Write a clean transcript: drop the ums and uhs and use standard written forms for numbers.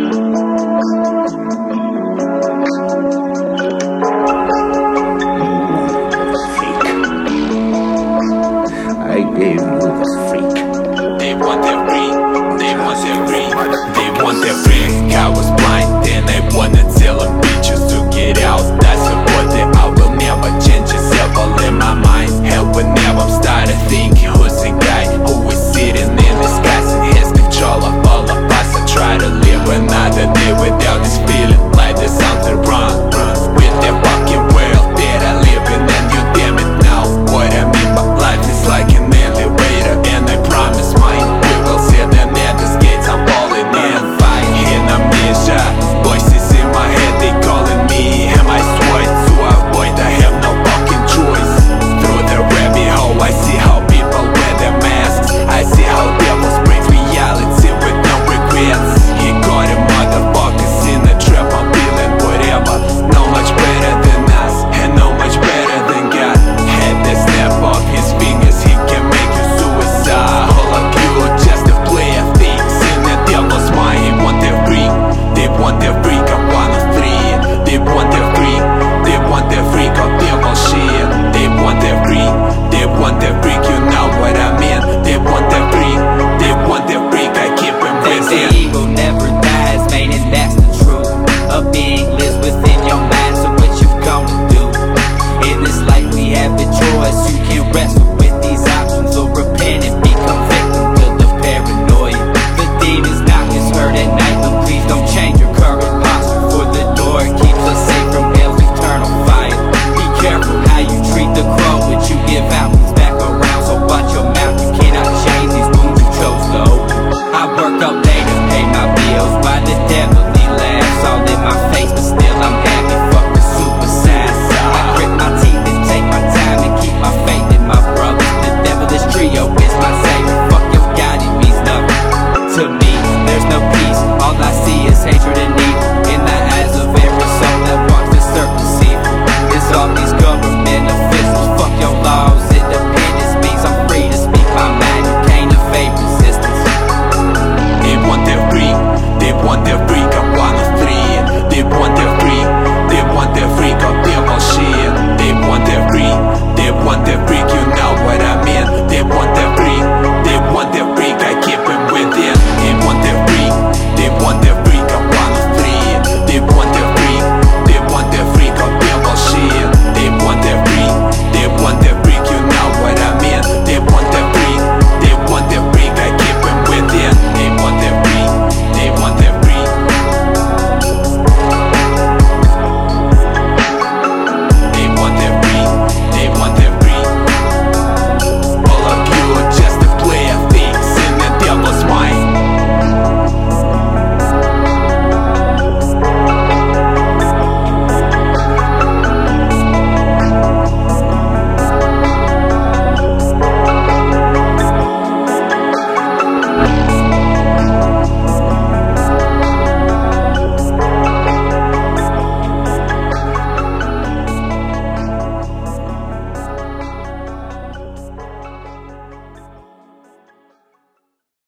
I gave you this freak. They want their free, they want their free, they want their free. I was blind, then I wanna tell them bitches to get out. That's what they I will never change yourself all in my mind. Hell, whenever I'm starting to think, who's the guy who is sitting in the skies and has control of all of us? I try to live another day without this feeling like there's something wrong with the fucking world that I live in. And you damn it now, what I mean by life is like an elevator, and I promise mine we will see them at the gates. I'm falling in, fighting amnesia. Voices in my head, they calling me. Am I sweat to avoid? I have no fucking choice. Through the rabbit hole, I see how people wear their masks. I see how devils break reality with no regrets. He got a motherfuckers in the trap. I'm feeling whatever. No much better than us, and no much better than God. Had to snap off his fingers, he can make you suicide. All of you are just a player things in the devil's mind. They want their freak, they want their freak. I'm one of three. They want their freak, they want their freak of devil shit. They want their freak, they want their freak. You know what I mean? They want their freak, they want their freak. I keep them They say busy. ego never dies, man, and that's the truth. A being lives within your mind, so what you gonna do? In this life we have a choice. You can wrestle with these options or repent and become victim to the paranoia. The demons knock us hurt at night, but please don't